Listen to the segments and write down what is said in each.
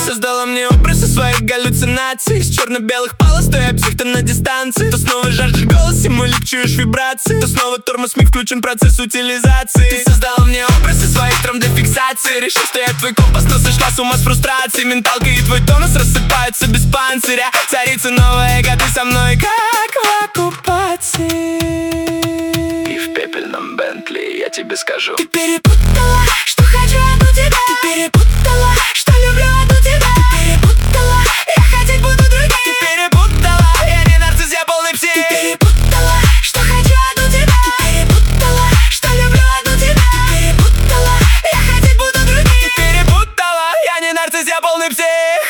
создала мне образ из своих галлюцинаций. Из черно-белых полос, то я псих, то на дистанции. То снова жаждешь голос, симулик, чуешь вибрации. То снова тормоз, миг, включен процесс утилизации. Ты создала мне образ из своих травм для фиксации. Решил, что я твой компас, но сошла с ума с фрустрацией. Менталка и твой тонус рассыпаются без панциря. Царица новая, ты со мной как в оккупации. И в пепельном Бентли я тебе скажу: ты перепутала, что хочу одну тебя. Ты перепутала, что люблю одну тебя. Ты перепутала, я хотеть буду других. Ты перепутала, я не нарцисс, я полный псих. Ты перепутала, что хочу одну тебя. Ты перепутала, что люблю одну тебя. Ты перепутала, я хотеть буду других. Ты перепутала, я не нарцисс, я полный псих.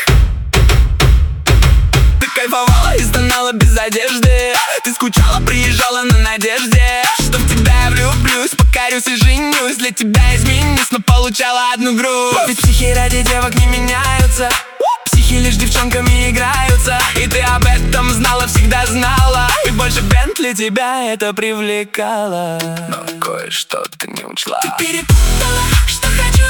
Ты кайфовала и стонала без одежды. Ты скучала, приезжала на надежде, что в тебя я влюблюсь, покорюсь и женюсь. Для тебя изменюсь, но получала одну грудь. Ведь психи ради девок не меняются. Психи лишь девчонками играются. И ты об этом знала, всегда знала. И больше Бентли тебя это привлекало. Но кое-что ты не учла. Ты перепутала, что хочу